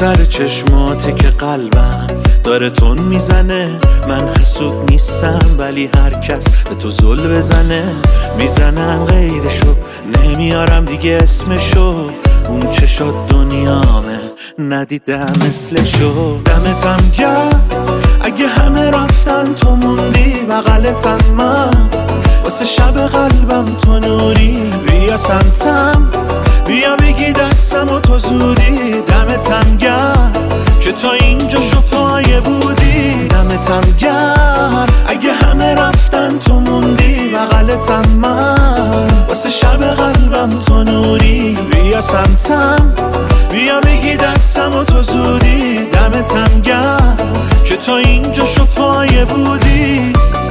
سر چشماته که قلبم داره تون میزنه. من حسود نیستم ولی هر کس به تو زل بزنه میزنم غیرشو، نمیارم دیگه اسمشو. اون چشات دنیامه ندیدم مثلشو. دمتم گرم اگه همه رفتن تو موندی بغلتم من، واسه شب قلبم تو نوری. بیا سمتم بیا بگی دستم و تو زودی. دمتم گرم که تا اینجا شو پایه بودی. دمتم گرم اگه همه رفتن تو موندی بغلتم من، واسه شب قلبم تو نوری. بیا سمتم بیا بگی دستم و تو زودی. دمتم گرم که تا اینجا شو پایه بودی.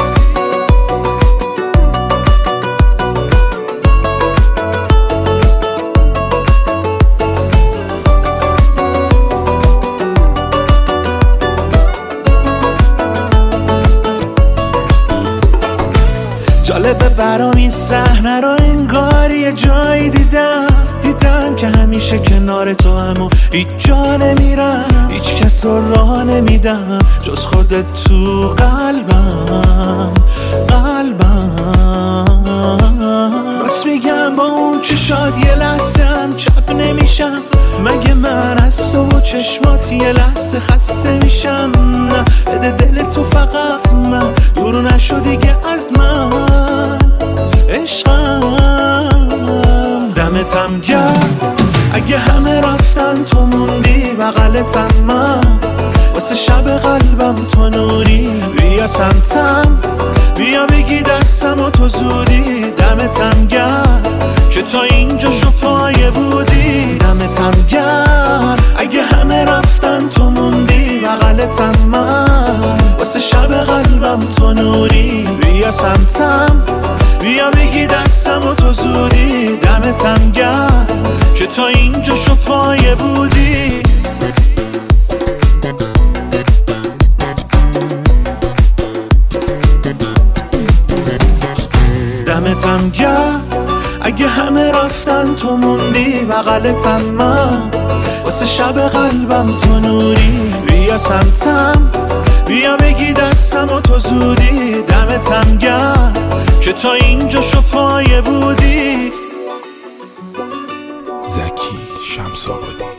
جالبه برام این صحنه رو انگار یه جایی دیدم که همیشه کنار تو هم و هیچ جا نمیرم، هیچ کس رو راه نمیدم جز خودت تو قلبم. راست میگم با اون چشات یه لحظه هم چپ نمیشم. مگه من از تو و چشمات یه لحظه خسته میشم؟ نه بده دل تو فقط من، دور نشو دیگه از من عشقم. دمتم گرم اگه همه رفتن تو موندی بغلتم من، واسه شب قلبم تو نوری. بیا سمتم بیا بگی دستم و تو زودی. دمتم گرم که تا اینجا شو پایه بودی. دمتم گرم اگه همه رفتن تو موندی بغلتم من، واسه شب قلبم تو نوری. بیا سمتم بیا بگی دستم و تو زودی. دمتم گرم که تا اینجا شو پایه بودی. دمتم گرم اگه همه رفتن تو موندی بغلتم من، واسه شب قلبم تو نوری. بیا سمتم بیا بگی دستم و تو زودی. دمتم گرم که تا اینجا شو پایه بودی. زکی شمس‌آبادی.